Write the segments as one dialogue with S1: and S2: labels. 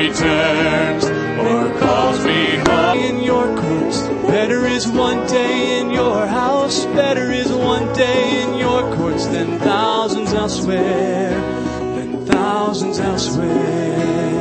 S1: returns or calls me home. In your courts, better is one day in your house, better is one day in your courts than thousands elsewhere, than thousands elsewhere.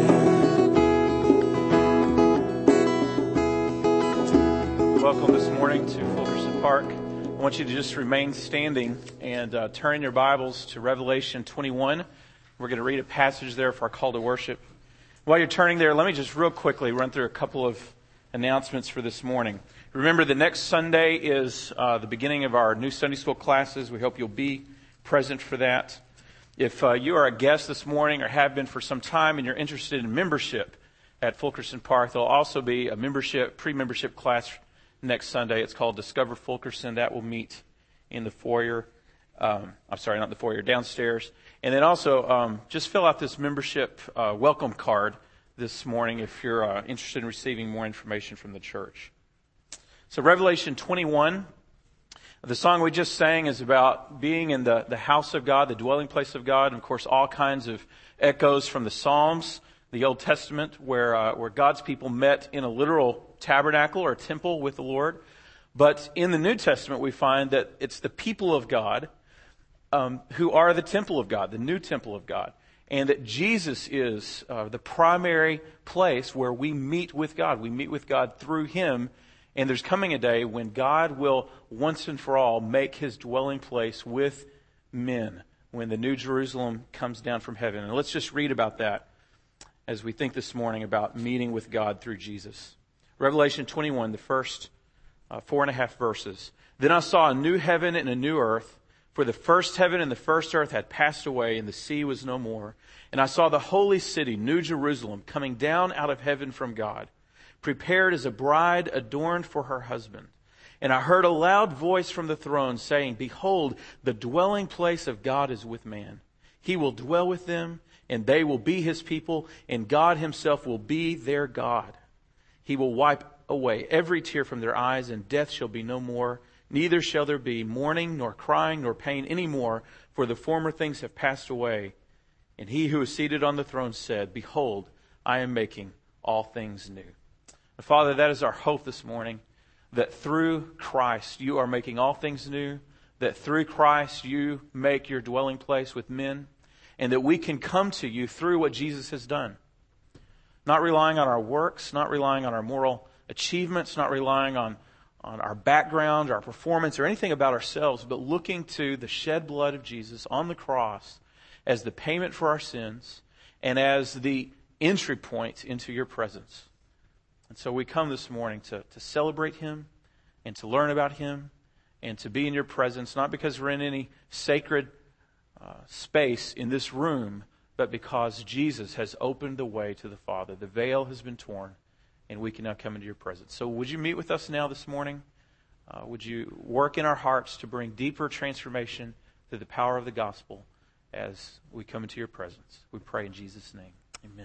S2: Welcome this morning to Fulkerson Park. I want you to just remain standing and turn in your Bibles to Revelation 21. We're going to read a passage there for our call to worship. While you're turning there, let me just real quickly run through a couple of announcements for this morning. Remember that next Sunday is the beginning of our new Sunday school classes. We hope you'll be present for that. If you are a guest this morning or have been for some time and you're interested in membership at Fulkerson Park, there'll also be a pre-membership class next Sunday. It's called Discover Fulkerson. That will meet in the foyer. Downstairs. And then also, just fill out this membership welcome card this morning if you're interested in receiving more information from the church. So Revelation 21, the song we just sang is about being in the house of God, the dwelling place of God, and of course all kinds of echoes from the Psalms, the Old Testament, where God's people met in a literal tabernacle or temple with the Lord. But in the New Testament, we find that it's the people of God who are the temple of God, the new temple of God. And that Jesus is the primary place where we meet with God. We meet with God through Him. And there's coming a day when God will once and for all make His dwelling place with men, when the New Jerusalem comes down from heaven. And let's just read about that as we think this morning about meeting with God through Jesus. Revelation 21, the first 4.5 verses. Then I saw a new heaven and a new earth, for the first heaven and the first earth had passed away, and the sea was no more. And I saw the holy city, New Jerusalem, coming down out of heaven from God, prepared as a bride adorned for her husband. And I heard a loud voice from the throne saying, Behold, the dwelling place of God is with man. He will dwell with them, and they will be His people, and God Himself will be their God. He will wipe away every tear from their eyes, and death shall be no more. Neither shall there be mourning, nor crying, nor pain any more, for the former things have passed away. And He who is seated on the throne said, Behold, I am making all things new. And Father, that is our hope this morning, that through Christ you are making all things new, that through Christ you make your dwelling place with men, and that we can come to you through what Jesus has done. Not relying on our works, not relying on our moral achievements, not relying on our background, our performance, or anything about ourselves, but looking to the shed blood of Jesus on the cross as the payment for our sins and as the entry point into your presence. And so we come this morning to celebrate Him and to learn about Him and to be in your presence, not because we're in any sacred space in this room, but because Jesus has opened the way to the Father. The veil has been torn, and we can now come into your presence. So would you meet with us now this morning? Would you work in our hearts to bring deeper transformation through the power of the gospel as we come into your presence? We pray in Jesus' name. Amen.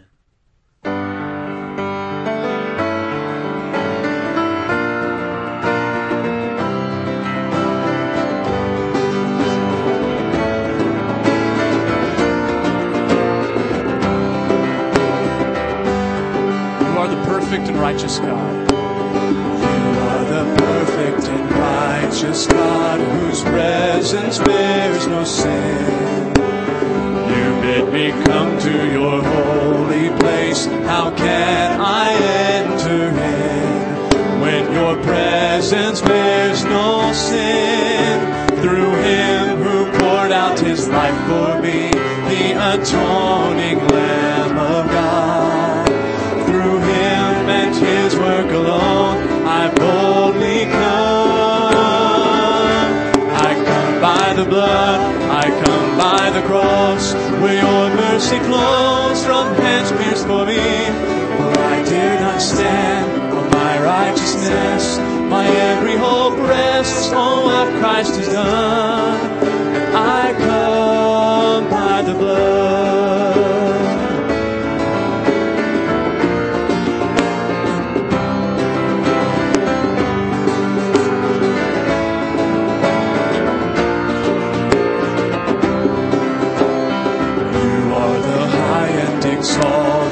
S1: You are the perfect and righteous God. You are the perfect and righteous God, whose presence bears no sin. You bid me come to your holy place. How can I enter in when your presence bears no sin? Through Him who poured out His life for me, the atoning Lamb of God. Through Him and His work alone, I boldly come. I come by the blood, I come by the cross, where your mercy flows from hands pierced for me. For I dare not stand on my righteousness, my every hope rests on what Christ has done. And I come by the blood.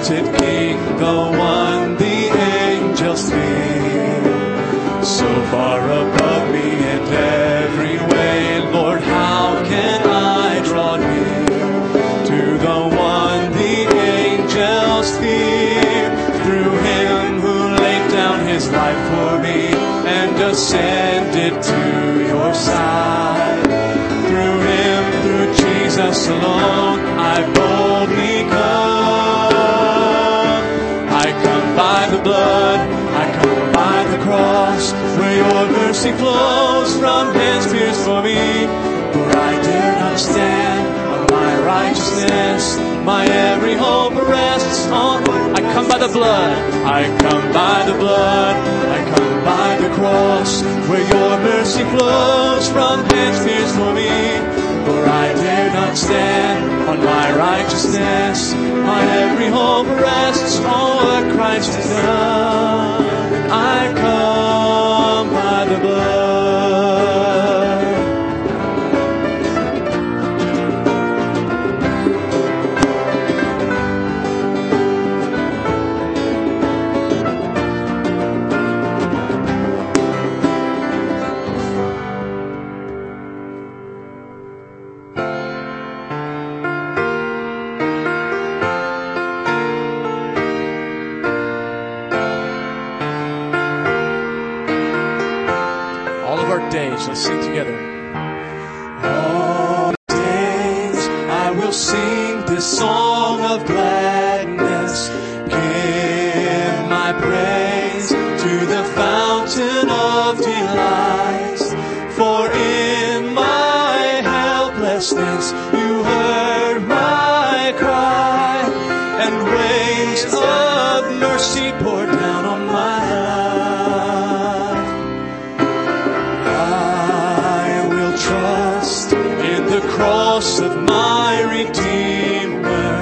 S1: exalted King, the one the angels fear. So far above me in every way, Lord, how can I draw near to the one the angels fear? Through him who laid down his life for me and ascended to your side. Through him, through Jesus alone, I boldly come. I come by the blood, I come by the cross, where your mercy flows from hands pierced for me. For I dare not stand on my righteousness, my every hope rests on. I come by the blood, I come by the blood, I come by the cross, where your mercy flows from hands pierced for me. For I dare not stand on my righteousness, my every hope rests on what Christ has done. I come by the blood. Let's sing together. All days I will sing this song of gladness. Give my praise to the fountain of delights. For in my helplessness you heard my cry, and waves of mercy poured down on my life. Trust in the cross of my Redeemer.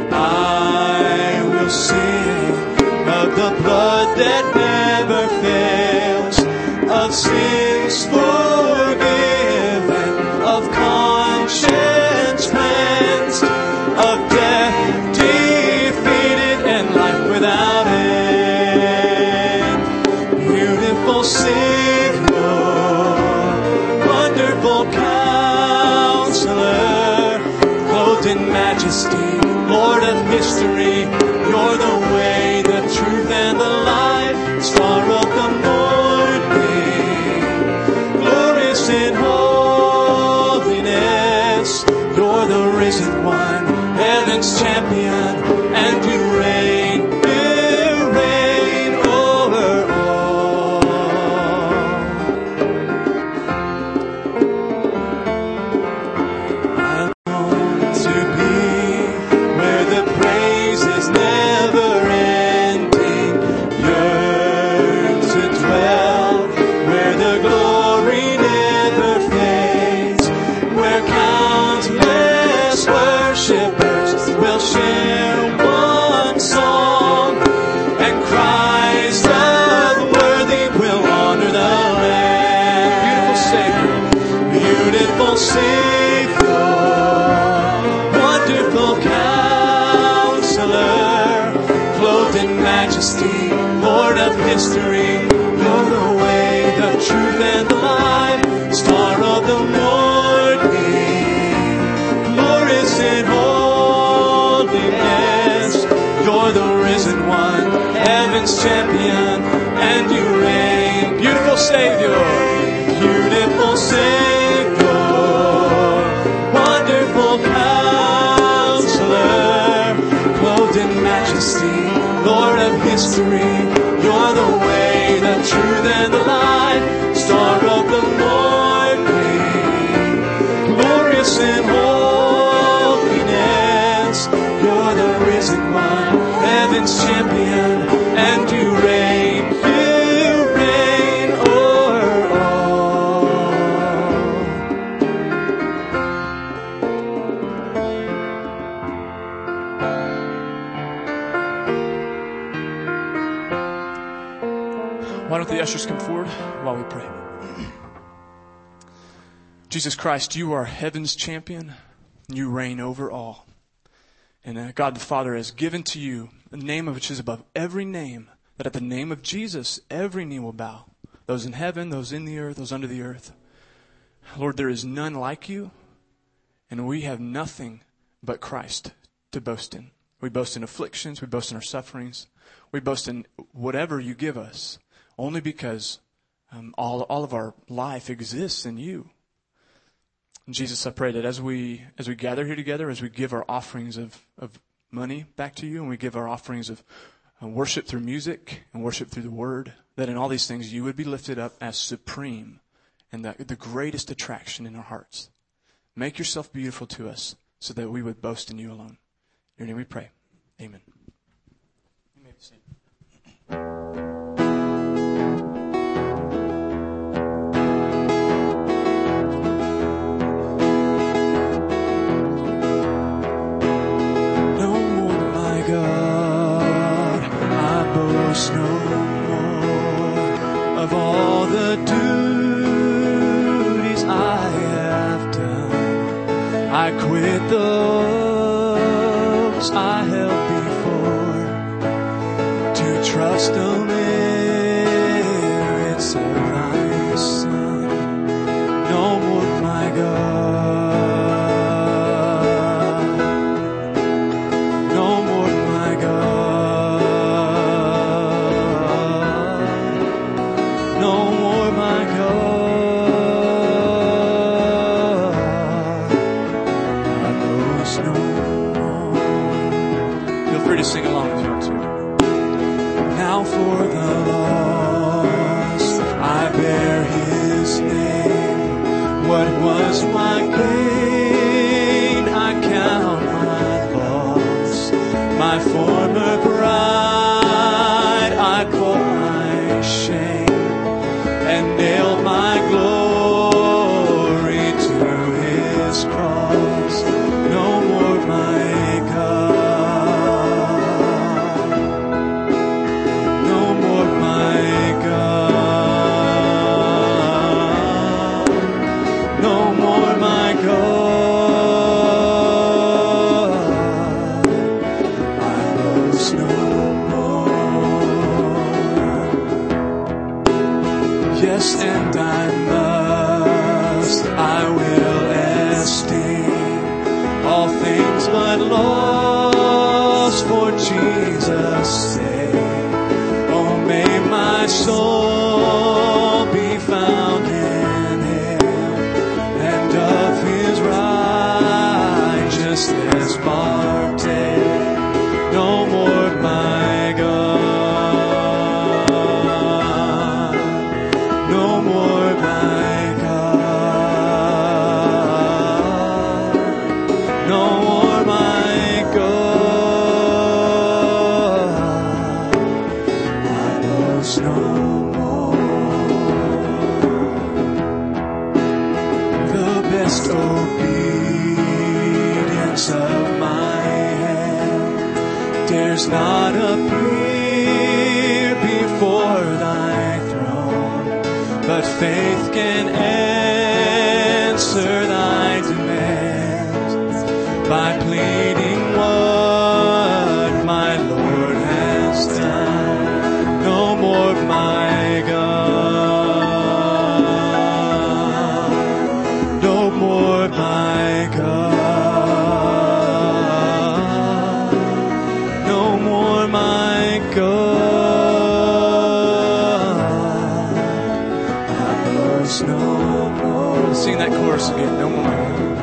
S1: I will sing of the blood that never fails, of sins forgiven, of conscience cleansed, of death defeated, and life without end. Beautiful Savior, wonderful Counselor, clothed in majesty, Lord of history, you're the way, the truth, and the life, star of the morning, glorious in holiness, you're the risen one, heaven's champion, and you reign over all. Savior, wonderful Counselor, clothed in majesty, Lord of history, you're the way, the truth, and the life, star of the morning, glorious in holiness, you're the risen one, heaven's champion, and you reign. Beautiful Savior, beautiful Savior, wonderful Counselor, clothed in majesty, Lord of history, you're the way, the truth, and the life, star of the morning, glorious in holiness, you're the risen one, heaven's champion, and you reign o'er all. Why don't the ushers come forward while we pray? Jesus Christ, you are heaven's champion. You reign over all. And God the Father has given to you the name of which is above every name, that at the name of Jesus, every knee will bow. Those in heaven, those in the earth, those under the earth. Lord, there is none like you, and we have nothing but Christ to boast in. We boast in afflictions, we boast in our sufferings, we boast in whatever you give us, only because all of our life exists in you. And Jesus, I pray that as we gather here together, as we give our offerings of money back to you, and we give our offerings of worship through music and worship through the word, that in all these things you would be lifted up as supreme and the greatest attraction in our hearts. Make yourself beautiful to us so that we would boast in you alone. In your name we pray. Amen. You may be seated. No more, my God, I boast no more of all the duties I have done. I quit those I held before to trust the merits of thy Son. No more, my God. No more, my God. No more, my God. I boast no more. Feel free to sing along with you too. Now for the lost I bear his name. What was my gain? I count my loss. My former pride I call my shame, and nailed my glory to his cross. No more, my God. No more, my God. No more, my God. I boast no more. Yes, and I must, I will esteem all things but loss for Jesus' sake. Oh, may my soul be found in him, and of his righteousness partake. No more, my God. No more, my God. No more, my God. I boast no more. The best obedience of my hand dares not appear before thy throne, but faith can answer thy demands by pleading what my Lord has done. No more, my God. No more, my God. No more, my God. I boast no more. Let's sing that chorus again. No more.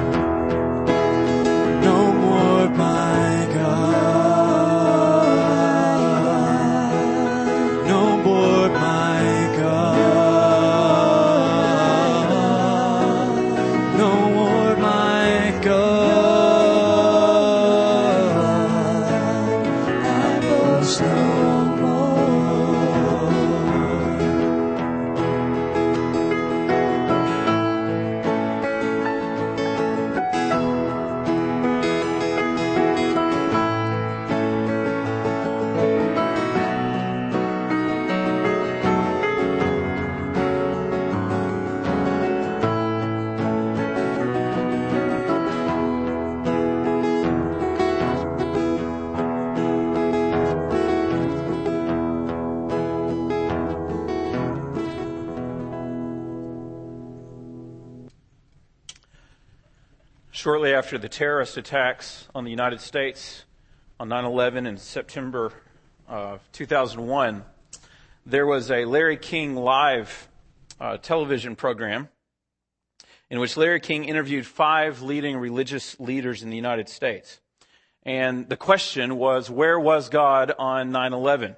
S1: No more, my God. No more, my God. No more, my God. I boast no more.
S2: Shortly after the terrorist attacks on the United States on 9/11 in September of 2001, there was a Larry King live television program in which Larry King interviewed 5 leading religious leaders in the United States. And the question was, where was God on 9/11?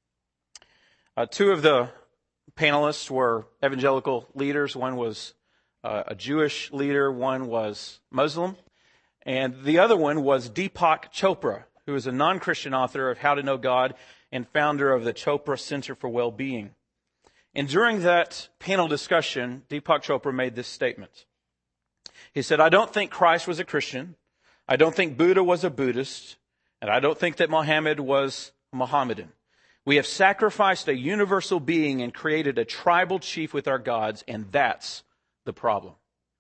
S2: 2 of the panelists were evangelical leaders. One was a Jewish leader, one was Muslim, and the other one was Deepak Chopra, who is a non-Christian author of How to Know God and founder of the Chopra Center for Well-Being. And during that panel discussion, Deepak Chopra made this statement. He said, "I don't think Christ was a Christian. I don't think Buddha was a Buddhist. And I don't think that Muhammad was a Mohammedan. We have sacrificed a universal being and created a tribal chief with our gods, and that's the problem."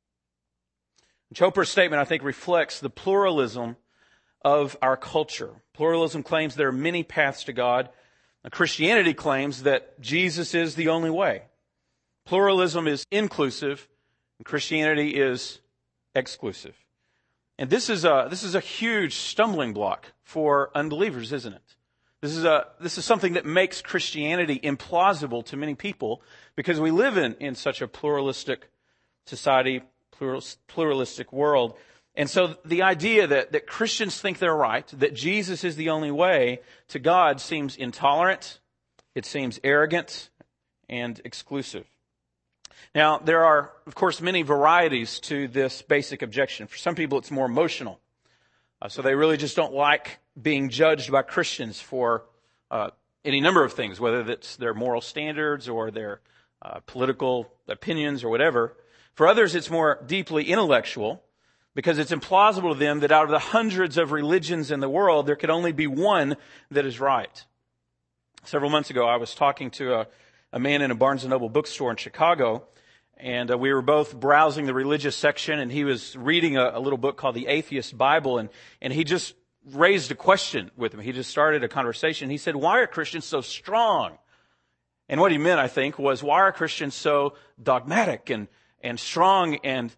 S2: Chopra's statement, I think, reflects the pluralism of our culture. Pluralism claims there are many paths to God. Christianity claims that Jesus is the only way. Pluralism is inclusive, and Christianity is exclusive. And this is a huge stumbling block for unbelievers, isn't it? This is something that makes Christianity implausible to many people because we live in such a pluralistic society, pluralistic world. And so the idea that Christians think they're right, that Jesus is the only way to God seems intolerant, it seems arrogant, and exclusive. Now, there are, of course, many varieties to this basic objection. For some people, it's more emotional. So they really just don't like being judged by Christians for any number of things, whether it's their moral standards or their political opinions or whatever. For others, it's more deeply intellectual because it's implausible to them that out of the hundreds of religions in the world, there could only be one that is right. Several months ago, I was talking to a man in a Barnes & Noble bookstore in Chicago, and we were both browsing the religious section, and he was reading a little book called The Atheist Bible, and he just raised a question with him. He just started a conversation. He said, "Why are Christians so strong?" And what he meant, I think, was, why are Christians so dogmatic and strong and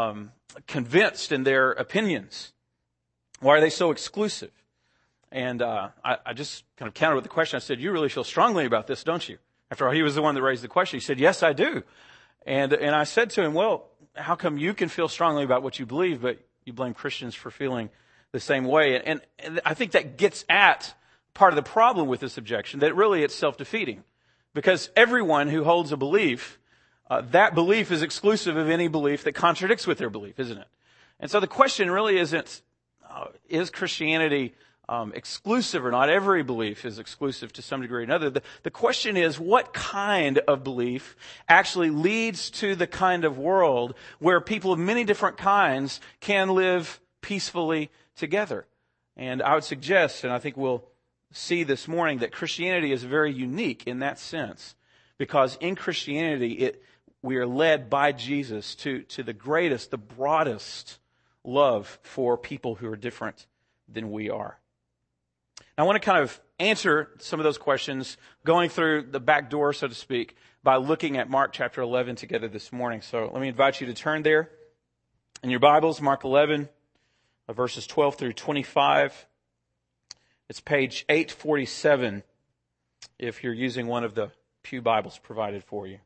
S2: convinced in their opinions? Why are they so exclusive? And I just kind of countered with the question. I said, "You really feel strongly about this, don't you?" After all, he was the one that raised the question. He said, "Yes, I do." And I said to him, "Well, how come you can feel strongly about what you believe, but you blame Christians for feeling the same way?" And I think that gets at part of the problem with this objection, that really it's self-defeating. Because everyone who holds a belief, that belief is exclusive of any belief that contradicts with their belief, isn't it? And so the question really isn't, is Christianity exclusive or not? Every belief is exclusive to some degree or another. The question is, what kind of belief actually leads to the kind of world where people of many different kinds can live peacefully together? And I would suggest, and I think we'll see this morning, that Christianity is very unique in that sense, because in Christianity, we are led by Jesus to the greatest, the broadest love for people who are different than we are. I want to kind of answer some of those questions going through the back door, so to speak, by looking at Mark chapter 11 together this morning. So let me invite you to turn there in your Bibles, Mark 11, verses 12 through 25. It's page 847 if you're using one of the pew Bibles provided for you.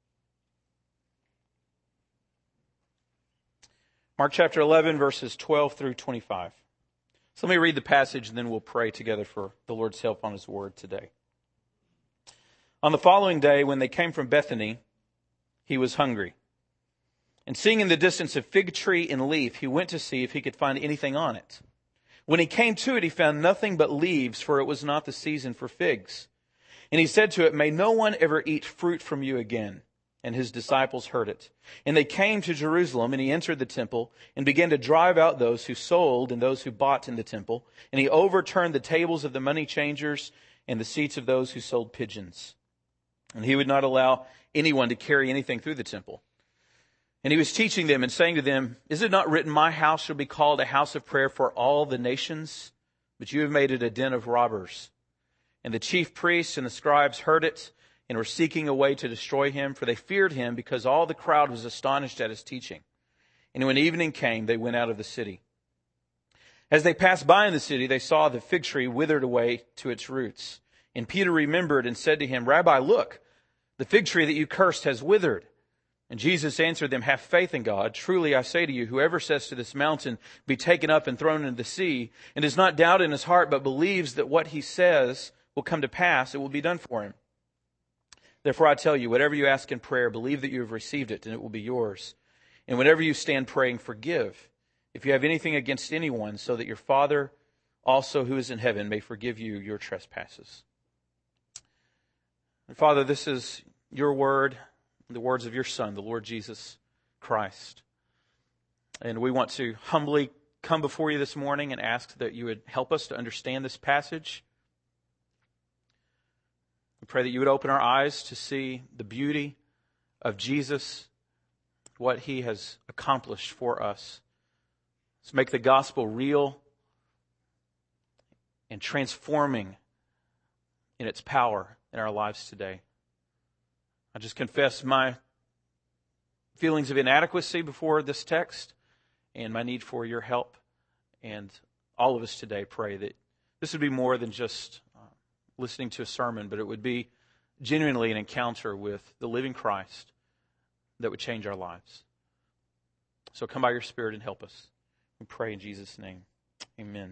S2: Mark chapter 11, verses 12 through 25. So let me read the passage and then we'll pray together for the Lord's help on His word today. On the following day, when they came from Bethany, He was hungry. And seeing in the distance a fig tree in leaf, He went to see if He could find anything on it. When He came to it, He found nothing but leaves, for it was not the season for figs. And He said to it, "May no one ever eat fruit from you again." And His disciples heard it. And they came to Jerusalem, and He entered the temple and began to drive out those who sold and those who bought in the temple. And He overturned the tables of the money changers and the seats of those who sold pigeons. And He would not allow anyone to carry anything through the temple. And He was teaching them and saying to them, "Is it not written, 'My house shall be called a house of prayer for all the nations'? But you have made it a den of robbers." And the chief priests and the scribes heard it and were seeking a way to destroy Him, for they feared Him because all the crowd was astonished at His teaching. And when evening came, they went out of the city. As they passed by in the city, they saw the fig tree withered away to its roots. And Peter remembered and said to him, Rabbi, look, the fig tree that you cursed has withered. And Jesus answered them, have faith in God. Truly I say to you, whoever says to this mountain, be taken up and thrown into the sea, and does not doubt in his heart, but believes that what he says will come to pass, it will be done for him. Therefore I tell you, whatever you ask in prayer, believe that you have received it, and it will be yours. And whenever you stand praying, forgive, if you have anything against anyone, so that your Father also who is in heaven may forgive you your trespasses. And Father, this is your word, the words of your Son, the Lord Jesus Christ. And we want to humbly come before you this morning and ask that you would help us to understand this passage. We pray that you would open our eyes to see the beauty of Jesus, what he has accomplished for us. Let's make the gospel real and transforming in its power in our lives today. I just confess my feelings of inadequacy before this text and my need for your help. And all of us today pray that this would be more than just listening to a sermon, but it would be genuinely an encounter with the living Christ that would change our lives. So come by your Spirit and help us. We pray in Jesus' name. Amen.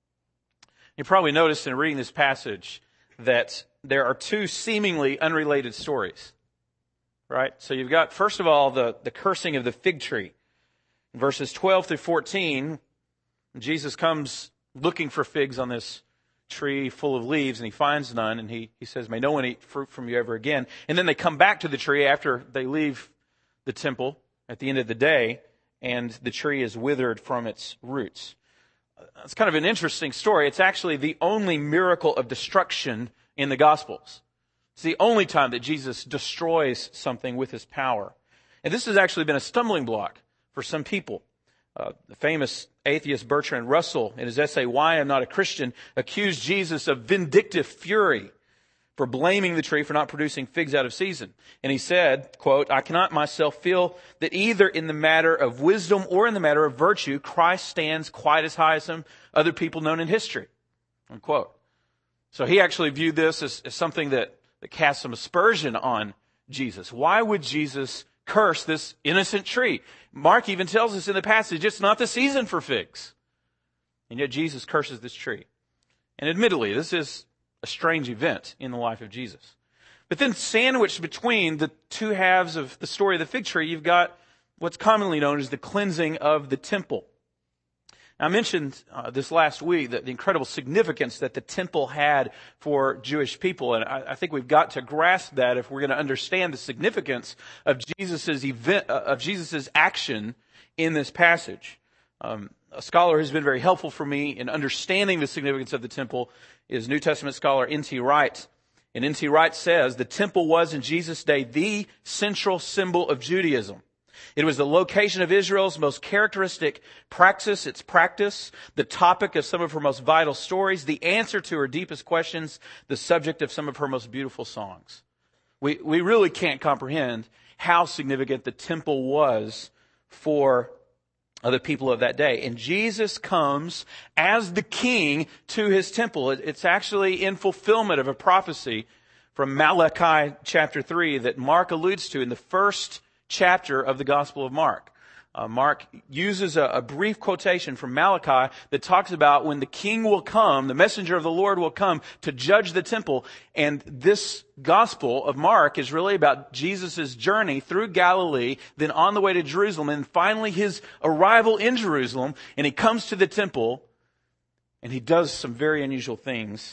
S2: You probably noticed in reading this passage that there are two seemingly unrelated stories. Right? So you've got, first of all, the cursing of the fig tree. In verses 12 through 14, Jesus comes looking for figs on this tree full of leaves, and he finds none, and he says, may no one eat fruit from you ever again. And then they come back to the tree after they leave the temple at the end of the day, and the tree is withered from its roots. It's kind of an interesting story. It's actually the only miracle of destruction in the Gospels. It's the only time that Jesus destroys something with his power. And this has actually been a stumbling block for some people. The famous atheist Bertrand Russell, in his essay, Why I'm Not a Christian, accused Jesus of vindictive fury for blaming the tree for not producing figs out of season. And he said, quote, I cannot myself feel that either in the matter of wisdom or in the matter of virtue, Christ stands quite as high as some other people known in history. Unquote. So he actually viewed this as something that cast some aspersion on Jesus. Why would Jesus curse this innocent tree? Mark even tells us in the passage, it's not the season for figs. And yet Jesus curses this tree. And admittedly, this is a strange event in the life of Jesus. But then sandwiched between the two halves of the story of the fig tree, you've got what's commonly known as the cleansing of the temple. I mentioned this last week, the incredible significance that the temple had for Jewish people. And I think we've got to grasp that if we're going to understand the significance of Jesus's event, of Jesus's action in this passage. A scholar who's been very helpful for me in understanding the significance of the temple is New Testament scholar N.T. Wright. And N.T. Wright says, the temple was in Jesus' day the central symbol of Judaism. It was the location of Israel's most characteristic praxis, its practice, the topic of some of her most vital stories, the answer to her deepest questions, the subject of some of her most beautiful songs. We really can't comprehend how significant the temple was for the people of that day. And Jesus comes as the king to his temple. It's actually in fulfillment of a prophecy from Malachi chapter 3 that Mark alludes to in the first chapter of the Gospel of Mark. Mark uses a brief quotation from Malachi that talks about when the king will come, the messenger of the Lord will come to judge the temple. And this Gospel of Mark is really about Jesus' journey through Galilee, then on the way to Jerusalem, and finally his arrival in Jerusalem. And he comes to the temple, and he does some very unusual things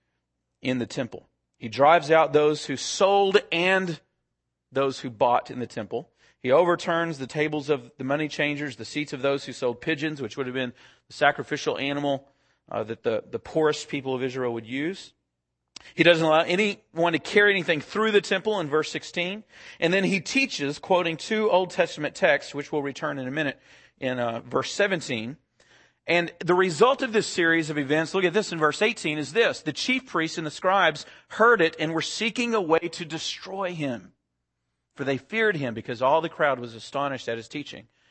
S2: in the temple. He drives out those who sold and those who bought in the temple. He overturns the tables of the money changers, the seats of those who sold pigeons, which would have been the sacrificial animal that the poorest people of Israel would use. He doesn't allow anyone to carry anything through the temple in verse 16. And then he teaches, quoting two Old Testament texts, which we'll return in a minute, in verse 17. And the result of this series of events, look at this in verse 18, is this. The chief priests and the scribes heard it and were seeking a way to destroy him. For they feared him because all the crowd was astonished at his teaching.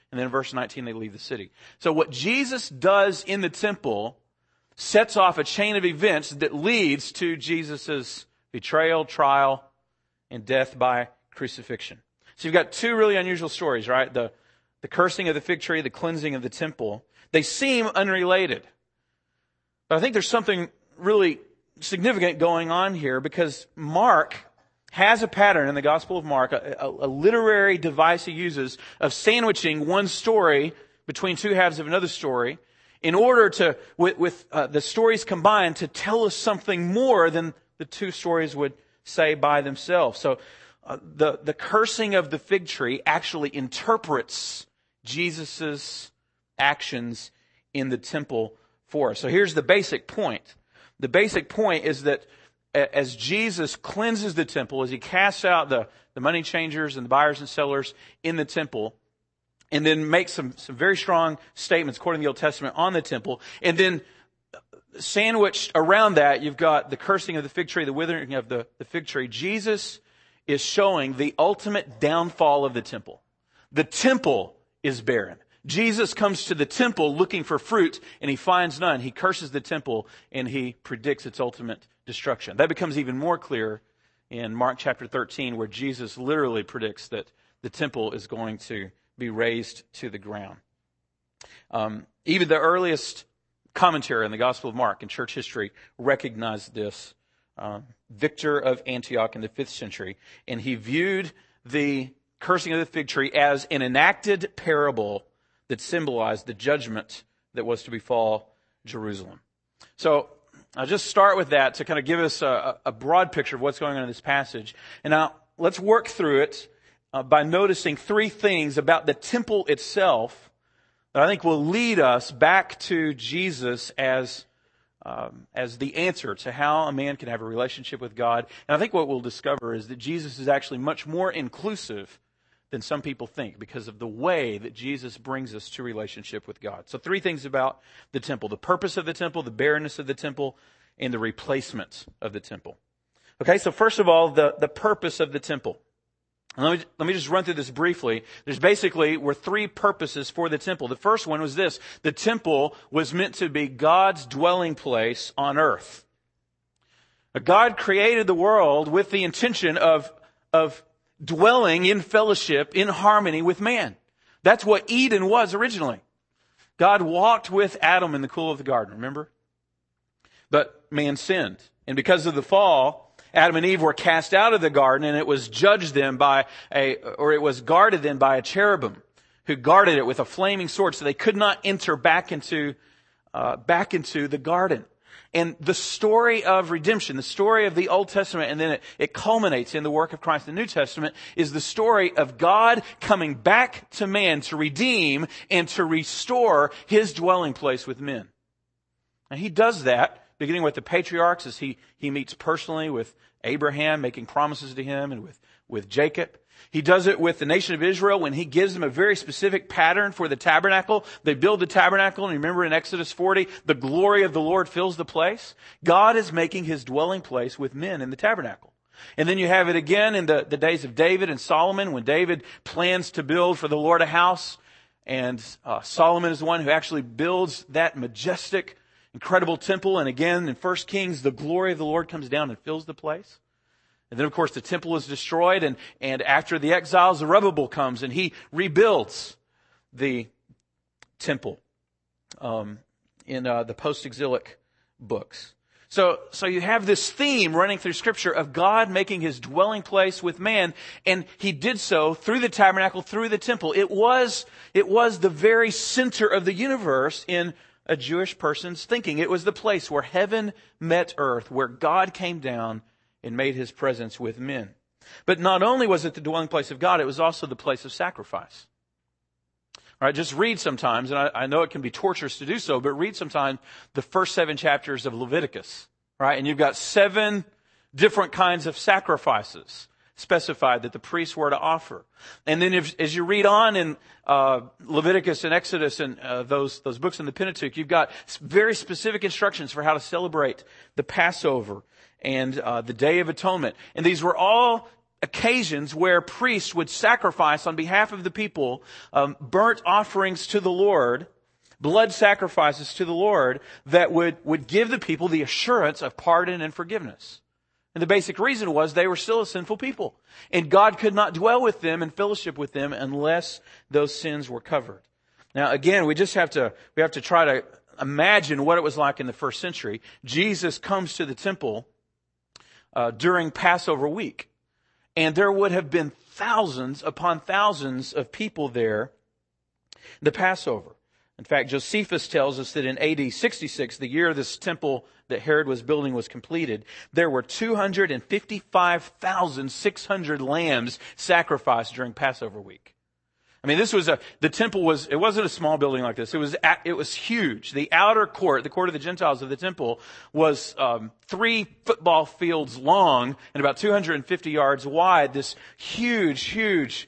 S2: And then in verse 19, they leave the city. So what Jesus does in the temple sets off a chain of events that leads to Jesus' betrayal, trial, and death by crucifixion. So you've got two really unusual stories, right? The cursing of the fig tree, the cleansing of the temple. They seem unrelated. But I think there's something really significant going on here, because Mark has a pattern in the Gospel of Mark, a literary device he uses of sandwiching one story between two halves of another story in order to, with the stories combined, to tell us something more than the two stories would say by themselves. So the cursing of the fig tree actually interprets Jesus' actions in the temple for us. So here's the basic point. The basic point is that as Jesus cleanses the temple, as he casts out the money changers and the buyers and sellers in the temple, and then makes some very strong statements according to the Old Testament on the temple, and then sandwiched around that, you've got the cursing of the fig tree, the withering of the fig tree. Jesus is showing the ultimate downfall of the temple. The temple is barren. Jesus comes to the temple looking for fruit, and he finds none. He curses the temple, and he predicts its ultimate destruction. That becomes even more clear in Mark chapter 13, where Jesus literally predicts that the temple is going to be razed to the ground. Even the earliest commentary on the Gospel of Mark in church history recognized this. Victor of Antioch in the 5th century, and he viewed the cursing of the fig tree as an enacted parable that symbolized the judgment that was to befall Jerusalem. So I'll just start with that to kind of give us a broad picture of what's going on in this passage. And now let's work through it by noticing three things about the temple itself that I think will lead us back to Jesus as the answer to how a man can have a relationship with God. And I think what we'll discover is that Jesus is actually much more inclusive than some people think, because of the way that Jesus brings us to relationship with God. So three things about the temple: the purpose of the temple, the barrenness of the temple, and the replacement of the temple. Okay, so first of all, the purpose of the temple. Let me just run through this briefly. Were three purposes for the temple. The first one was this: the temple was meant to be God's dwelling place on earth. God created the world with the intention of dwelling in fellowship, in harmony with man. That's what Eden was originally. God walked with Adam in the cool of the garden, remember? But man sinned. And because of the fall, Adam and Eve were cast out of the garden, and it was judged then it was guarded then by a cherubim who guarded it with a flaming sword, so they could not enter back into the garden. And the story of redemption, the story of the Old Testament, and then it culminates in the work of Christ in the New Testament, is the story of God coming back to man to redeem and to restore his dwelling place with men. And he does that, beginning with the patriarchs, as he meets personally with Abraham, making promises to him, and with Jacob. He does it with the nation of Israel when he gives them a very specific pattern for the tabernacle. They build the tabernacle, and remember in Exodus 40, the glory of the Lord fills the place. God is making his dwelling place with men in the tabernacle. And then you have it again in the days of David and Solomon, when David plans to build for the Lord a house, and Solomon is the one who actually builds that majestic, incredible temple. And again, in 1 Kings, the glory of the Lord comes down and fills the place. And then, of course, the temple is destroyed, and after the exiles, Zerubbabel comes, and he rebuilds the temple in the post-exilic books. So you have this theme running through Scripture of God making his dwelling place with man, and he did so through the tabernacle, through the temple. It was the very center of the universe in a Jewish person's thinking. It was the place where heaven met earth, where God came down and made his presence with men. But not only was it the dwelling place of God, it was also the place of sacrifice. All right, just read sometimes, and I know it can be torturous to do so, but read sometimes the first 7 chapters of Leviticus, right? And you've got 7 different kinds of sacrifices specified that the priests were to offer. And then as you read on in Leviticus and Exodus and those books in the Pentateuch, you've got very specific instructions for how to celebrate the Passover and the Day of Atonement. And these were all occasions where priests would sacrifice on behalf of the people burnt offerings to the Lord, blood sacrifices to the Lord that would give the people the assurance of pardon and forgiveness. And the basic reason was they were still a sinful people. And God could not dwell with them and fellowship with them unless those sins were covered. Now again, we have to try to imagine what it was like in the first century. Jesus comes to the temple during Passover week. And there would have been thousands upon thousands of people there the Passover. In fact, Josephus tells us that in AD 66, the year this temple that Herod was building was completed, there were 255,600 lambs sacrificed during Passover week. I mean, the temple it wasn't a small building like this. It was huge. The outer court, the court of the Gentiles of the temple, was 3 football fields long and about 250 yards wide. This huge,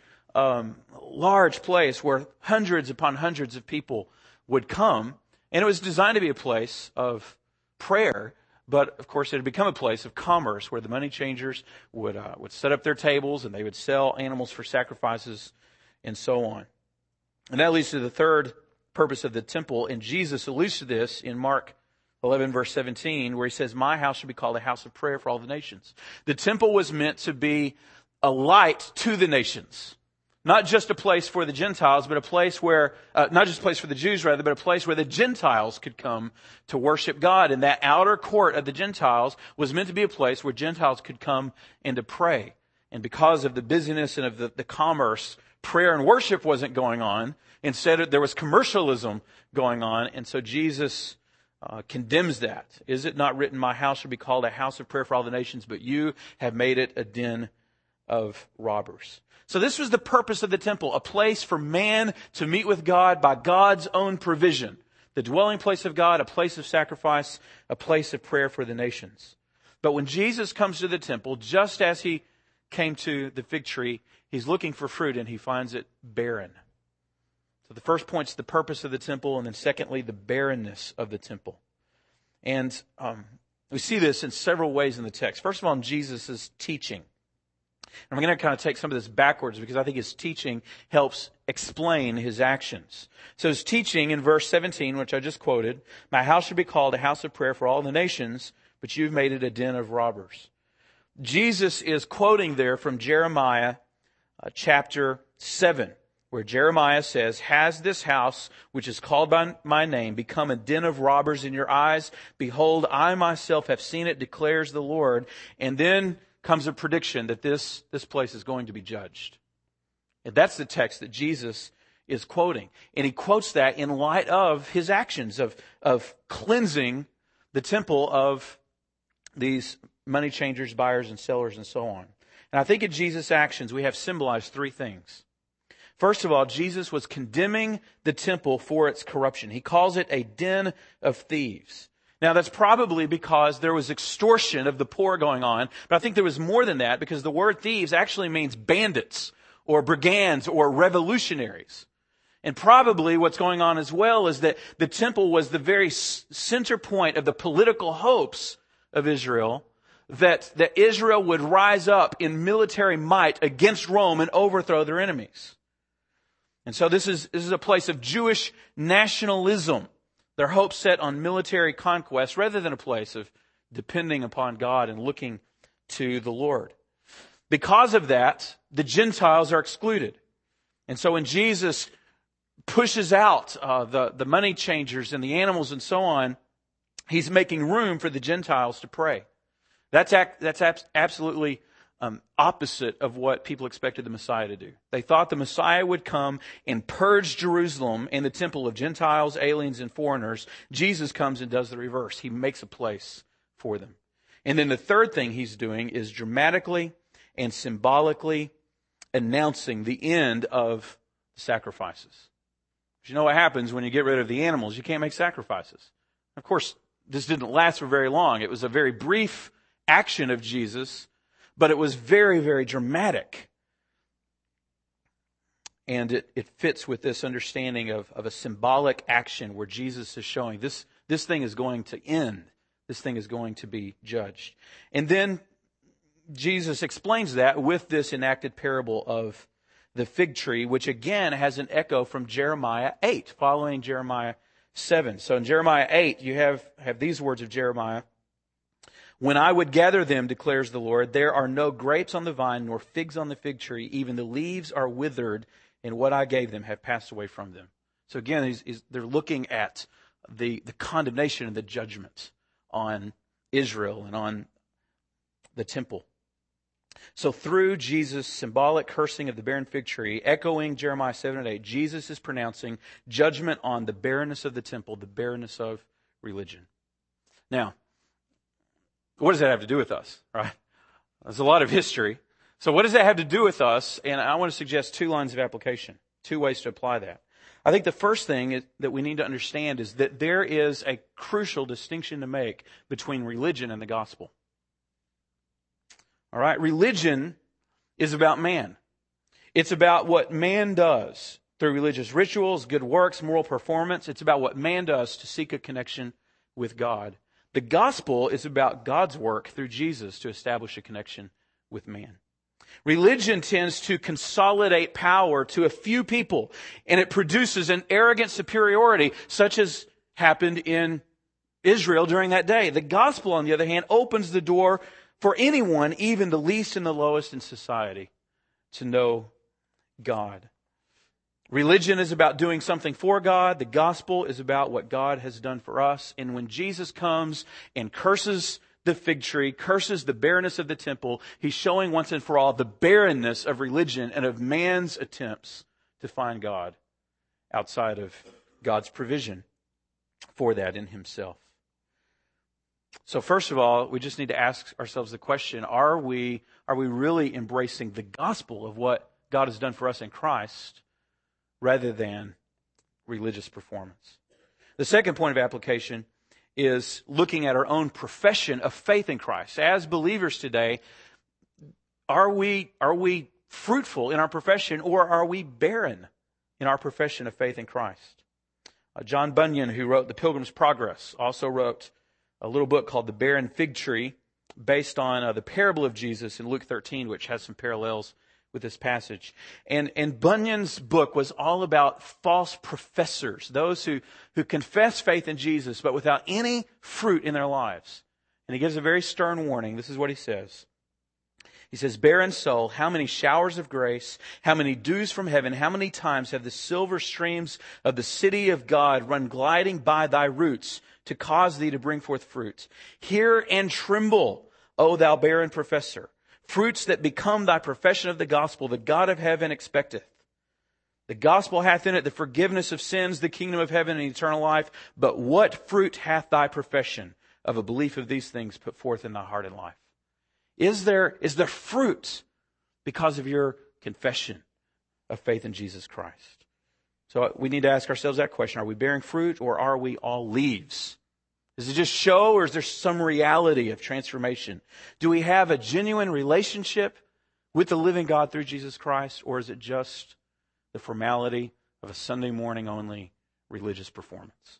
S2: large place where hundreds upon hundreds of people would come. And it was designed to be a place of prayer. But, of course, it had become a place of commerce where the money changers would set up their tables and they would sell animals for sacrifices and so on. And that leads to the third purpose of the temple. And Jesus alludes to this in Mark 11, verse 17, where he says, "My house shall be called a house of prayer for all the nations." The temple was meant to be a light to the nations. Not just a place for the Gentiles, but a place where, not just a place for the Jews rather, but a place where the Gentiles could come to worship God. And that outer court of the Gentiles was meant to be a place where Gentiles could come and to pray. And because of the busyness and of the commerce, prayer and worship wasn't going on. Instead, there was commercialism going on. And so Jesus condemns that. "Is it not written, my house shall be called a house of prayer for all the nations, but you have made it a den of robbers." So this was the purpose of the temple, a place for man to meet with God by God's own provision. The dwelling place of God, a place of sacrifice, a place of prayer for the nations. But when Jesus comes to the temple, just as he came to the fig tree, he's looking for fruit and he finds it barren. So the first point's the purpose of the temple, and then secondly, the barrenness of the temple. And we see this in several ways in the text. First of all, in Jesus' teaching. And I'm going to kind of take some of this backwards because I think his teaching helps explain his actions. So his teaching in verse 17, which I just quoted, "My house should be called a house of prayer for all the nations, but you've made it a den of robbers." Jesus is quoting there from Jeremiah chapter 7, where Jeremiah says, "Has this house, which is called by my name, become a den of robbers in your eyes? Behold, I myself have seen it, declares the Lord." And then comes a prediction that this place is going to be judged. And that's the text that Jesus is quoting. And he quotes that in light of his actions of cleansing the temple of these money changers, buyers, and sellers, and so on. And I think in Jesus' actions, we have symbolized 3 things. First of all, Jesus was condemning the temple for its corruption. He calls it a den of thieves. Now, that's probably because there was extortion of the poor going on, but I think there was more than that because the word thieves actually means bandits or brigands or revolutionaries. And probably what's going on as well is that the temple was the very center point of the political hopes of Israel, that Israel would rise up in military might against Rome and overthrow their enemies. And so this is a place of Jewish nationalism. Their hope set on military conquest rather than a place of depending upon God and looking to the Lord. Because of that, the Gentiles are excluded. And so when Jesus pushes out the money changers and the animals and so on, he's making room for the Gentiles to pray. That's absolutely opposite of what people expected the Messiah to do. They thought the Messiah would come and purge Jerusalem and the temple of Gentiles, aliens, and foreigners. Jesus comes and does the reverse. He makes a place for them. And then the third thing he's doing is dramatically and symbolically announcing the end of sacrifices. You know what happens when you get rid of the animals? You can't make sacrifices. Of course, this didn't last for very long. It was a very brief action of Jesus, but it was very, very dramatic. And it fits with this understanding of a symbolic action where Jesus is showing this thing is going to end. This thing is going to be judged. And then Jesus explains that with this enacted parable of the fig tree, which again has an echo from Jeremiah 8, following Jeremiah 7. So in Jeremiah 8, you have these words of Jeremiah. When I would gather them, declares the Lord, there are no grapes on the vine, nor figs on the fig tree. Even the leaves are withered, and what I gave them have passed away from them. So again, they're looking at the condemnation and the judgment on Israel and on the temple. So through Jesus' symbolic cursing of the barren fig tree, echoing Jeremiah 7 and 8, Jesus is pronouncing judgment on the barrenness of the temple, the barrenness of religion. Now, what does that have to do with us, right? There's a lot of history. So what does that have to do with us? And I want to suggest two lines of application, two ways to apply that. I think the first thing that we need to understand is that there is a crucial distinction to make between religion and the gospel. All right, religion is about man. It's about what man does through religious rituals, good works, moral performance. It's about what man does to seek a connection with God. The gospel is about God's work through Jesus to establish a connection with man. Religion tends to consolidate power to a few people, and it produces an arrogant superiority, such as happened in Israel during that day. The gospel, on the other hand, opens the door for anyone, even the least and the lowest in society, to know God. Religion is about doing something for God. The gospel is about what God has done for us. And when Jesus comes and curses the fig tree, curses the barrenness of the temple, He's showing once and for all the barrenness of religion and of man's attempts to find God outside of God's provision for that in Himself. So first of all, we just need to ask ourselves the question, are we really embracing the gospel of what God has done for us in Christ rather than religious performance? The second point of application is looking at our own profession of faith in Christ. As believers today, are we fruitful in our profession, or are we barren in our profession of faith in Christ? John Bunyan, who wrote The Pilgrim's Progress, also wrote a little book called The Barren Fig Tree, based on the parable of Jesus in Luke 13, which has some parallels with this passage. And Bunyan's book was all about false professors, those who confess faith in Jesus, but without any fruit in their lives. And he gives a very stern warning. This is what he says. He says, barren soul, how many showers of grace, how many dews from heaven, how many times have the silver streams of the city of God run gliding by thy roots to cause thee to bring forth fruit? Hear and tremble, O thou barren professor, fruits that become thy profession of the gospel, the God of heaven expecteth. The gospel hath in it the forgiveness of sins, the kingdom of heaven, and eternal life. But what fruit hath thy profession of a belief of these things put forth in thy heart and life? Is there fruit because of your confession of faith in Jesus Christ? So we need to ask ourselves that question. Are we bearing fruit, or are we all leaves? Is it just show, or is there some reality of transformation? Do we have a genuine relationship with the living God through Jesus Christ, or is it just the formality of a Sunday morning only religious performance?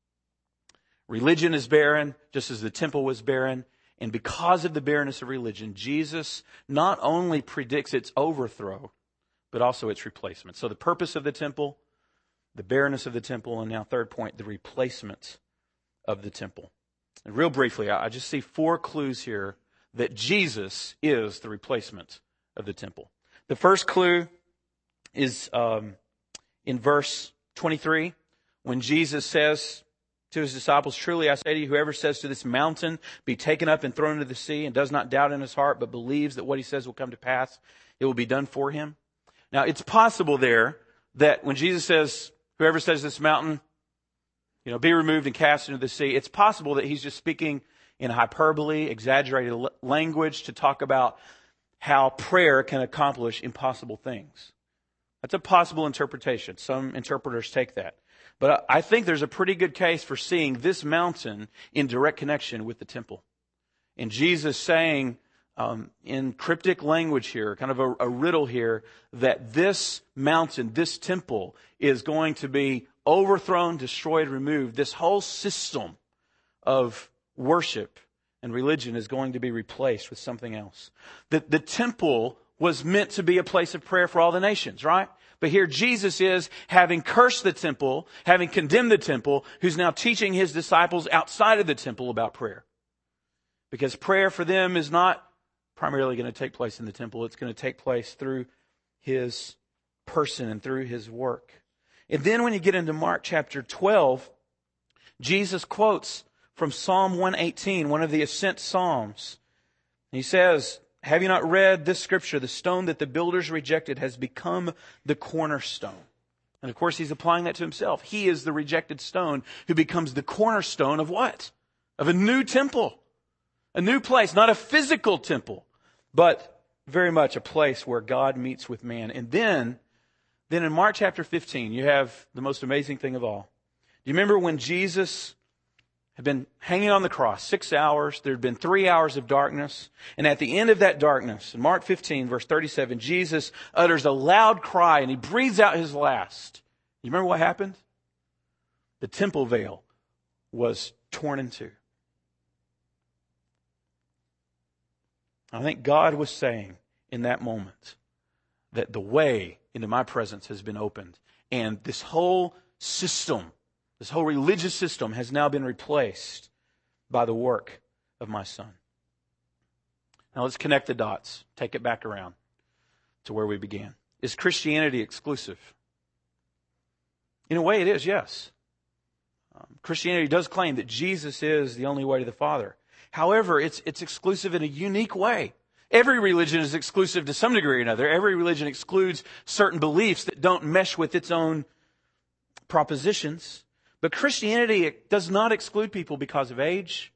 S2: Religion is barren, just as the temple was barren. And because of the barrenness of religion, Jesus not only predicts its overthrow, but also its replacement. So the purpose of the temple, the barrenness of the temple, and now third point, the replacement of the temple. And real briefly, I just see 4 clues here that Jesus is the replacement of the temple. The first clue is in verse 23, when Jesus says to His disciples, truly I say to you, whoever says to this mountain, be taken up and thrown into the sea, and does not doubt in his heart, but believes that what he says will come to pass, it will be done for him. Now, it's possible there that when Jesus says, whoever says this mountain, be removed and cast into the sea, it's possible that He's just speaking in hyperbole, exaggerated language to talk about how prayer can accomplish impossible things. That's a possible interpretation. Some interpreters take that. But I think there's a pretty good case for seeing this mountain in direct connection with the temple. And Jesus saying in cryptic language here, kind of a riddle here, that this mountain, this temple, is going to be overthrown, destroyed, removed. This whole system of worship and religion is going to be replaced with something else. The temple was meant to be a place of prayer for all the nations, right? But here Jesus is, having cursed the temple, having condemned the temple, who's now teaching his disciples outside of the temple about prayer. Because prayer for them is not primarily going to take place in the temple. It's going to take place through his person and through his work. And then when you get into Mark chapter 12, Jesus quotes from Psalm 118, one of the Ascent Psalms. He says, "Have you not read this scripture? The stone that the builders rejected has become the cornerstone." And of course, he's applying that to himself. He is the rejected stone who becomes the cornerstone of what? Of a new temple. A new place, not a physical temple, but very much a place where God meets with man. And then in Mark chapter 15, you have the most amazing thing of all. Do you remember when Jesus had been hanging on the cross 6 hours? There had been 3 hours of darkness. And at the end of that darkness, in Mark 15, verse 37, Jesus utters a loud cry and he breathes out his last. You remember what happened? The temple veil was torn in two. I think God was saying in that moment that the way into my presence has been opened. And this whole system, this whole religious system has now been replaced by the work of my Son. Now let's connect the dots. Take it back around to where we began. Is Christianity exclusive? In a way it is, yes. Christianity does claim that Jesus is the only way to the Father. However, it's exclusive in a unique way. Every religion is exclusive to some degree or another. Every religion excludes certain beliefs that don't mesh with its own propositions. But Christianity does not exclude people because of age.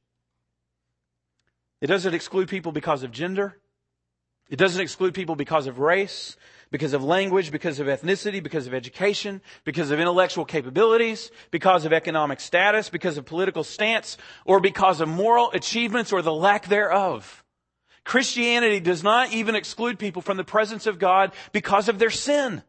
S2: It doesn't exclude people because of gender. It doesn't exclude people because of race, because of language, because of ethnicity, because of education, because of intellectual capabilities, because of economic status, because of political stance, or because of moral achievements or the lack thereof. Christianity does not even exclude people from the presence of God because of their sin.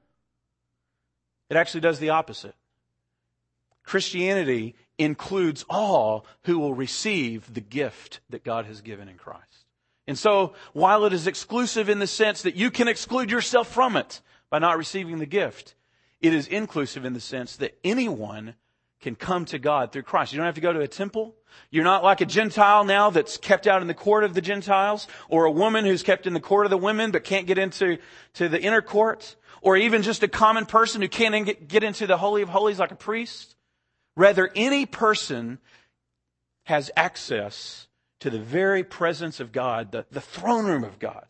S2: It actually does the opposite. Christianity includes all who will receive the gift that God has given in Christ. And so, while it is exclusive in the sense that you can exclude yourself from it by not receiving the gift, it is inclusive in the sense that anyone can come to God through Christ. You don't have to go to a temple. You're not like a Gentile now that's kept out in the court of the Gentiles, or a woman who's kept in the court of the women but can't get into the inner court, or even just a common person who can't get into the Holy of Holies like a priest. Rather, any person has access to the very presence of God, the throne room of God,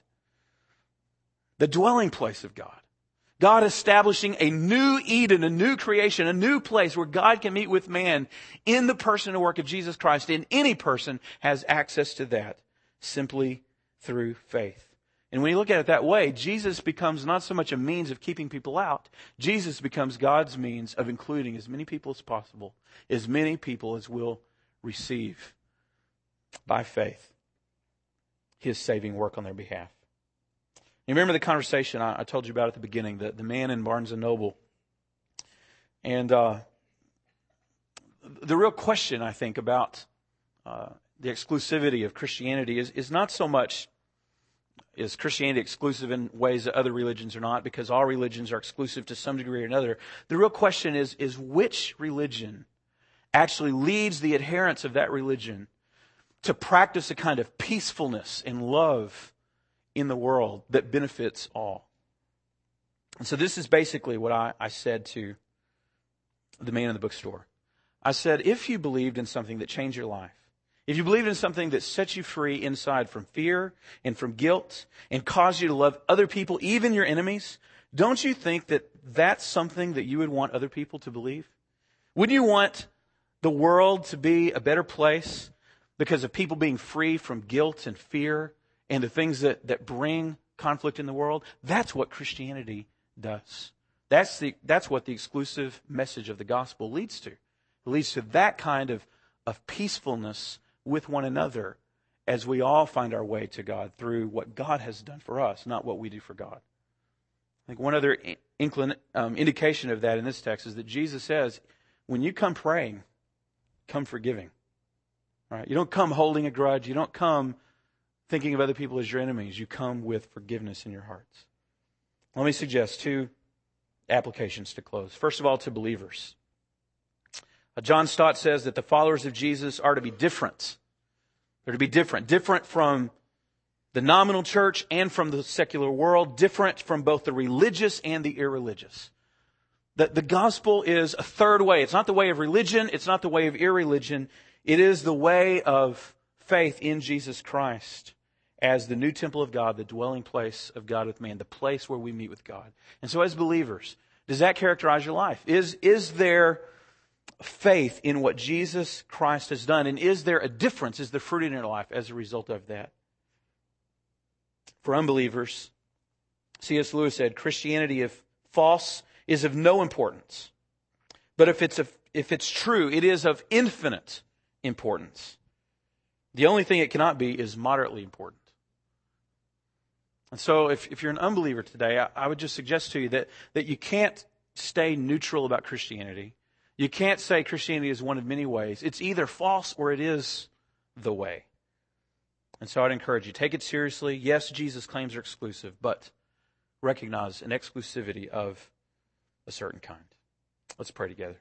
S2: the dwelling place of God. God establishing a new Eden, a new creation, a new place where God can meet with man in the person and work of Jesus Christ. And any person has access to that simply through faith. And when you look at it that way, Jesus becomes not so much a means of keeping people out. Jesus becomes God's means of including as many people as possible, as many people as will receive by faith His saving work on their behalf. You remember the conversation I told you about at the beginning, the man in Barnes & Noble. And the real question, I think, about the exclusivity of Christianity is not so much is Christianity exclusive in ways that other religions are not, because all religions are exclusive to some degree or another. The real question is which religion actually leads the adherents of that religion to practice a kind of peacefulness and love in the world that benefits all. And so this is basically what I said to the man in the bookstore. I said, if you believed in something that changed your life, if you believed in something that set you free inside from fear and from guilt and caused you to love other people, even your enemies, don't you think that that's something that you would want other people to believe? Wouldn't you want the world to be a better place because of people being free from guilt and fear and the things that bring conflict in the world? That's what Christianity does. That's what the exclusive message of the gospel leads to. It leads to that kind of peacefulness with one another as we all find our way to God through what God has done for us, not what we do for God. I think one other indication of that in this text is that Jesus says, when you come praying, come forgiving. Right? You don't come holding a grudge. You don't come thinking of other people as your enemies. You come with forgiveness in your hearts. Let me suggest 2 applications to close. First of all, to believers. John Stott says that the followers of Jesus are to be different. They're to be different. Different from the nominal church and from the secular world. Different from both the religious and the irreligious. The gospel is a third way. It's not the way of religion. It's not the way of irreligion. It is the way of faith in Jesus Christ as the new temple of God, the dwelling place of God with man, the place where we meet with God. And so as believers, does that characterize your life? Is there faith in what Jesus Christ has done? And is there a difference? Is there fruit in your life as a result of that? For unbelievers, C.S. Lewis said, Christianity, if false, is of no importance. But if it's true, it is of infinite importance. The only thing it cannot be is moderately important. And so if you're an unbeliever today, I would just suggest to you that you can't stay neutral about Christianity. You can't say Christianity is one of many ways. It's either false or it is the way. And so I'd encourage you, take it seriously. Yes, Jesus' claims are exclusive, but recognize an exclusivity of a certain kind. Let's pray together.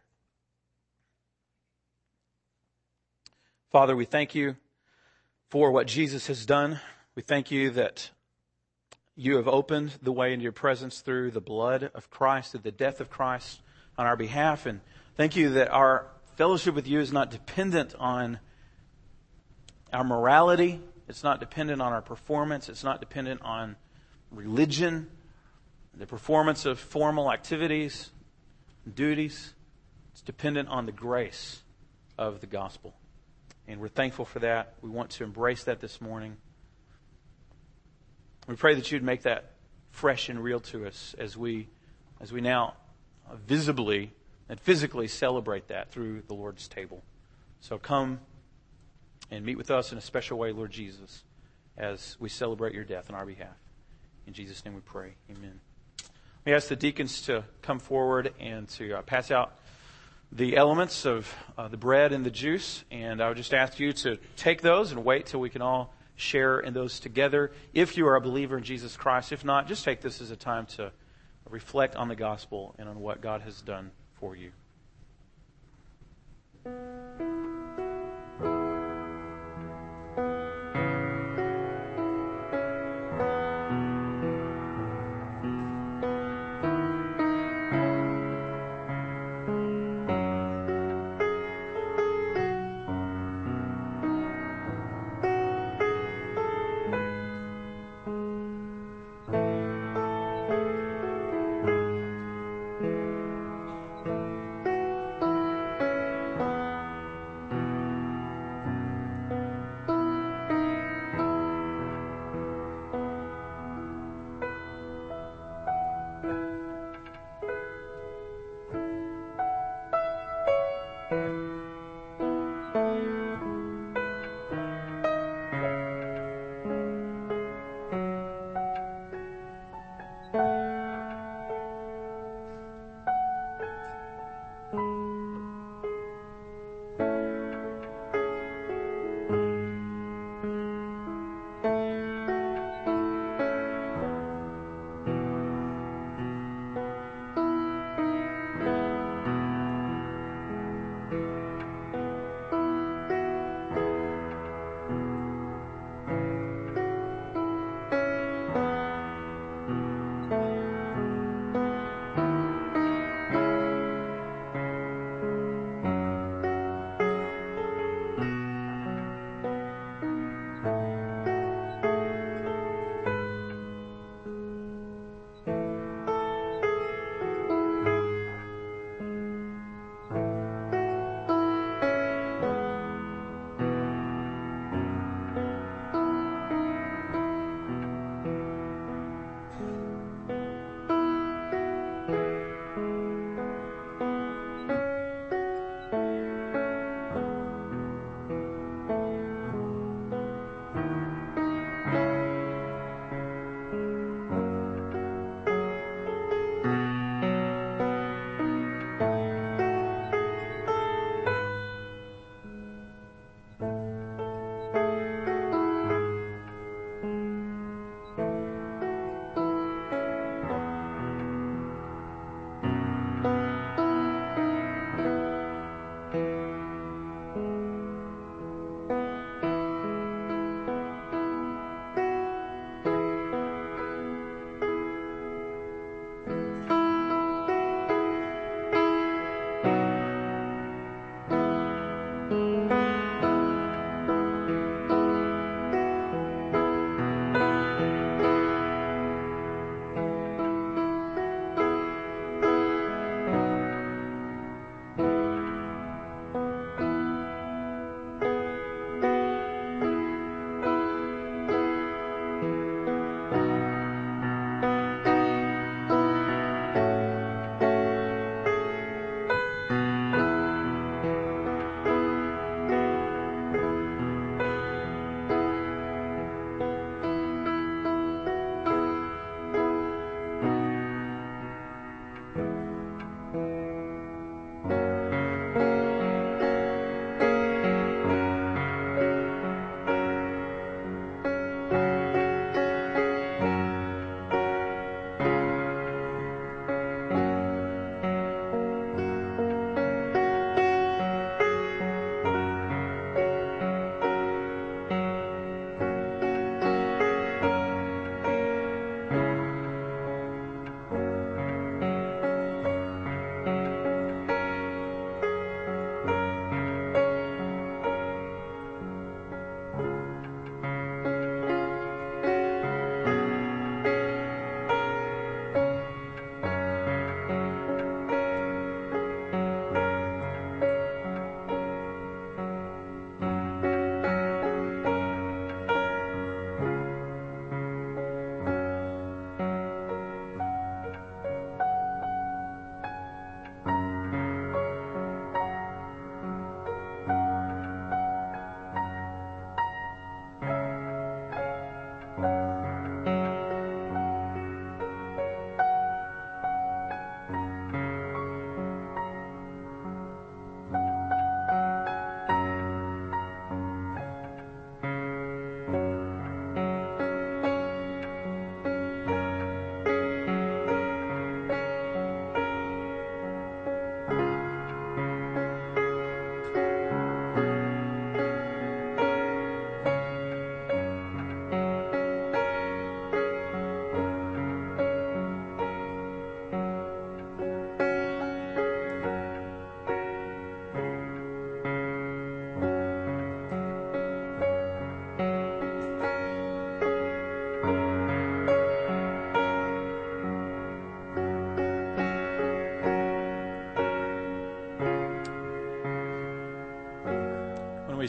S2: Father, we thank you for what Jesus has done. We thank you that you have opened the way into your presence through the blood of Christ, through the death of Christ on our behalf. And thank you that our fellowship with you is not dependent on our morality. It's not dependent on our performance. It's not dependent on religion, the performance of formal activities, duties. It's dependent on the grace of the gospel. And we're thankful for that. We want to embrace that this morning. We pray that you'd make that fresh and real to us as we now visibly and physically celebrate that through the Lord's table. So come and meet with us in a special way, Lord Jesus, as we celebrate your death on our behalf. In Jesus' name we pray. Amen. We ask the deacons to come forward and to pass out the elements of the bread and the juice. And I would just ask you to take those and wait till we can all share in those together. If you are a believer in Jesus Christ, if not, just take this as a time to reflect on the gospel and on what God has done for you.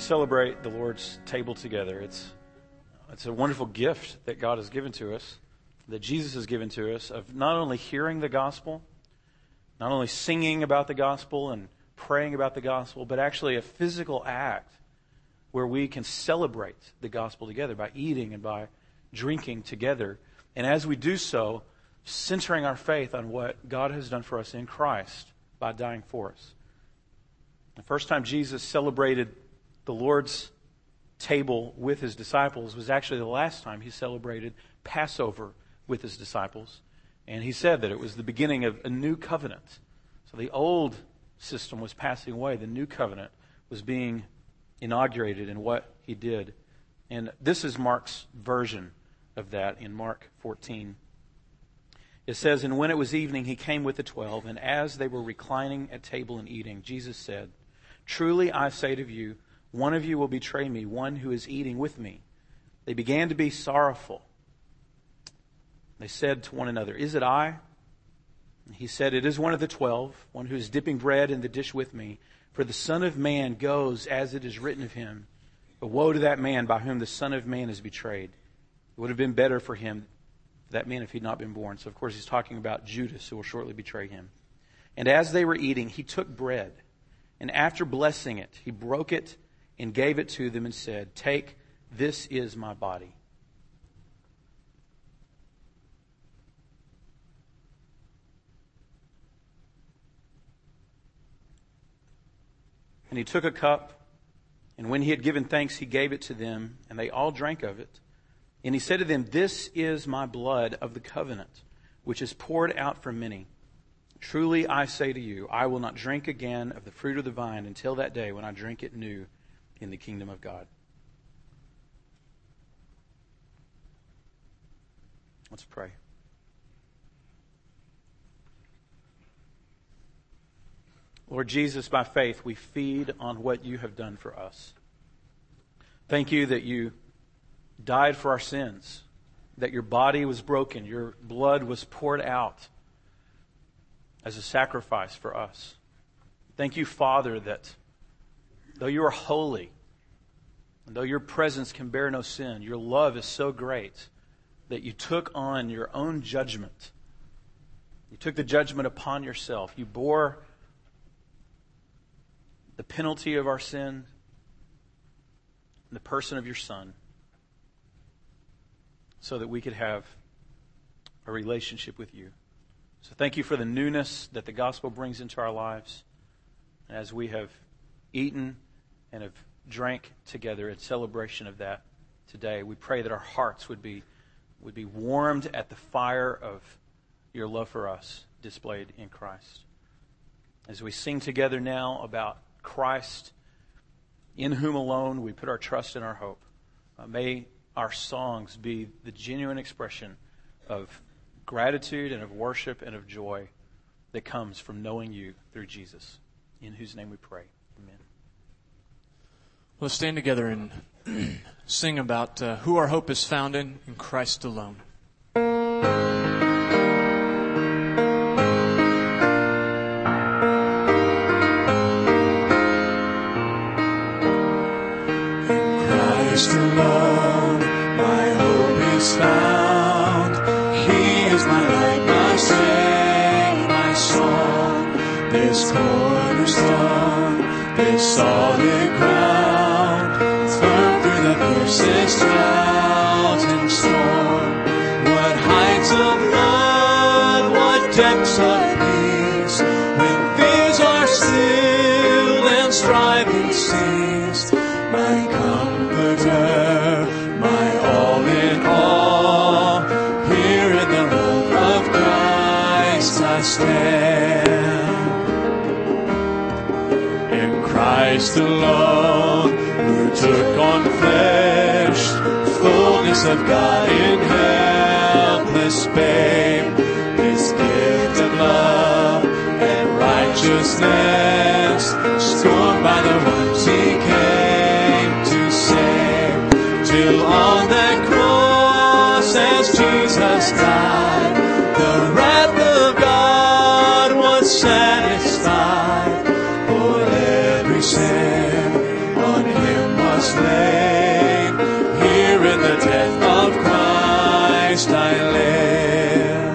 S2: celebrate the Lord's table together, it's a wonderful gift that God has given to us, that Jesus has given to us, of not only hearing the gospel, not only singing about the gospel and praying about the gospel, but actually a physical act where we can celebrate the gospel together by eating and by drinking together. And as we do so, centering our faith on what God has done for us in Christ by dying for us. The first time Jesus celebrated the Lord's table with his disciples was actually the last time he celebrated Passover with his disciples. And he said that it was the beginning of a new covenant. So the old system was passing away. The new covenant was being inaugurated in what he did. And this is Mark's version of that in Mark 14. It says, "And when it was evening, he came with the 12, and as they were reclining at table and eating, Jesus said, 'Truly I say to you, one of you will betray me, one who is eating with me.' They began to be sorrowful. They said to one another, 'Is it I?' And he said, 'It is one of the 12, one who is dipping bread in the dish with me. For the Son of Man goes as it is written of him. But woe to that man by whom the Son of Man is betrayed. It would have been better for him, that man, if he'd not been born.'" So of course he's talking about Judas, who will shortly betray him. "And as they were eating, he took bread, and after blessing it, he broke it and gave it to them and said, 'Take, this is my body.'" And he took a cup, and when he had given thanks, he gave it to them, and they all drank of it. And he said to them, "This is my blood of the covenant, which is poured out for many. Truly I say to you, I will not drink again of the fruit of the vine until that day when I drink it new in the kingdom of God." Let's pray. Lord Jesus, by faith, we feed on what you have done for us. Thank you that you died for our sins, that your body was broken, your blood was poured out as a sacrifice for us. Thank you, Father, that though you are holy, and though your presence can bear no sin, your love is so great that you took on your own judgment. You took the judgment upon yourself. You bore the penalty of our sin in the person of your Son, so that we could have a relationship with you. So thank you for the newness that the gospel brings into our lives. And as we have eaten and have drank together in celebration of that today, we pray that our hearts would be warmed at the fire of your love for us displayed in Christ. As we sing together now about Christ, in whom alone we put our trust and our hope, may our songs be the genuine expression of gratitude and of worship and of joy that comes from knowing you through Jesus, in whose name we pray. Amen.
S3: Let's stand together and sing about who our hope is found in Christ alone.
S1: Christ alone, my hope is found. He is my light, my strength, my song. This cornerstone, this solid ground, firm through the fiercest drought and storm. What heights of love, what depths of peace, when fears are stilled and striving ceased. My comforter, my all in all, here in the love of Christ I stand. In Christ alone, who took on flesh, fullness of God in helpless babe, this gift of love and righteousness, scorned by the ones he came to save, till on that cross as Jesus died, the wrath of God was satisfied. For every sin on him Christ I live.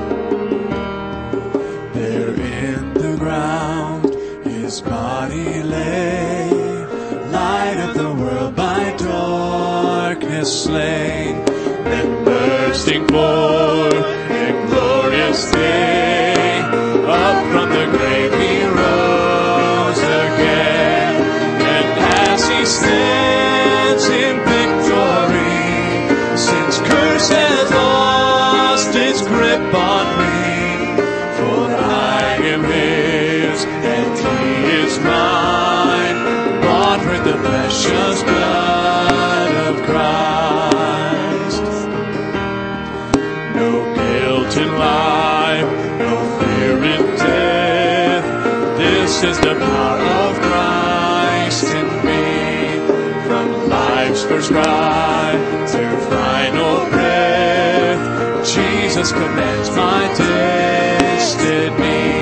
S1: There in the ground his body lay, light of the world by darkness slain, then bursting forth in glorious day, up from the grave he rose again. And as he stands in victory, since curse has lost its grip on me, for I am his and he is mine, bought with the precious blood of Christ. No guilt in life, no fear in death, this is the power of Christ in me. From life's first cry to final breath, Jesus commands my destiny.